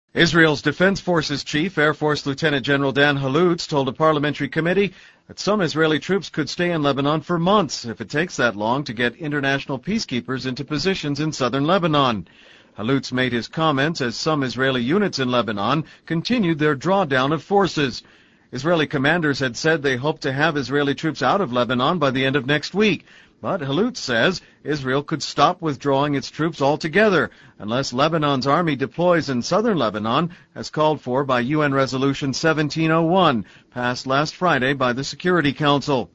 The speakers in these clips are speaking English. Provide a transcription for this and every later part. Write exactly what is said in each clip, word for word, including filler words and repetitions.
Israel's Defense Forces Chief, Air Force Lieutenant General Dan Halutz, told a parliamentary committee that some Israeli troops could stay in Lebanon for months if it takes that long to get international peacekeepers into positions in southern Lebanon. Halutz made his comments as some Israeli units in Lebanon continued their drawdown of forces. Israeli commanders had said they hoped to have Israeli troops out of Lebanon by the end of next week. But Halutz says Israel could stop withdrawing its troops altogether unless Lebanon's army deploys in southern Lebanon, as called for by U N Resolution seventeen oh one, passed last Friday by the Security Council.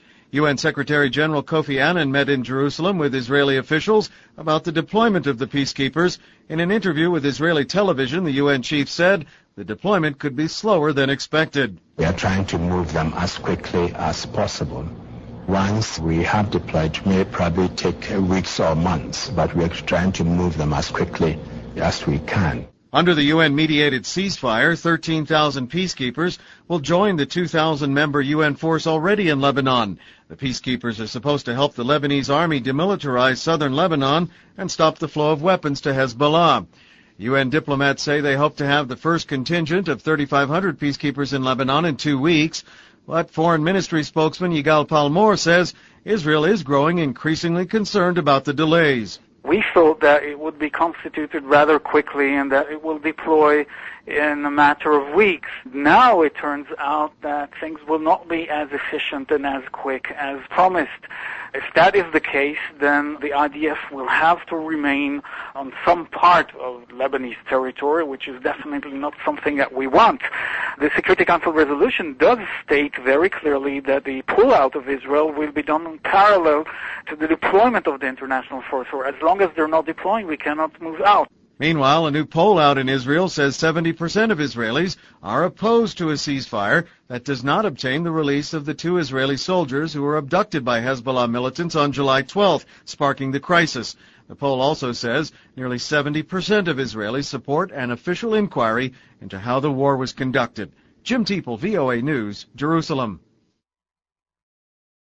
U N Secretary General Kofi Annan met in Jerusalem with Israeli officials about the deployment of the peacekeepers. In an interview with Israeli television, the U N chief said the deployment could be slower than expected. We are trying to move them as quickly as possible. Once we have deployed, it may probably take weeks or months, but we are trying to move them as quickly as we can. Under the U N-mediated ceasefire, thirteen thousand peacekeepers will join the two thousand member U N force already in Lebanon. The peacekeepers are supposed to help the Lebanese army demilitarize southern Lebanon and stop the flow of weapons to Hezbollah. U N diplomats say they hope to have the first contingent of thirty-five hundred peacekeepers in Lebanon in two weeks. But Foreign Ministry spokesman Yigal Palmor says Israel is growing increasingly concerned about the delays. We thought that it would be constituted rather quickly and that it will deploy in a matter of weeks. Now it turns out that things will not be as efficient and as quick as promised. If that is the case, then the I D F will have to remain on some part of Lebanese territory, which is definitely not something that we want. The Security Council resolution does state very clearly that the pullout of Israel will be done in parallel to the deployment of the international force, or as long as they're not deploying, we cannot move out. Meanwhile, a new poll out in Israel says seventy percent of Israelis are opposed to a ceasefire that does not obtain the release of the two Israeli soldiers who were abducted by Hezbollah militants on July twelfth, sparking the crisis. The poll also says nearly seventy percent of Israelis support an official inquiry into how the war was conducted. Jim Teeple, V O A News, Jerusalem.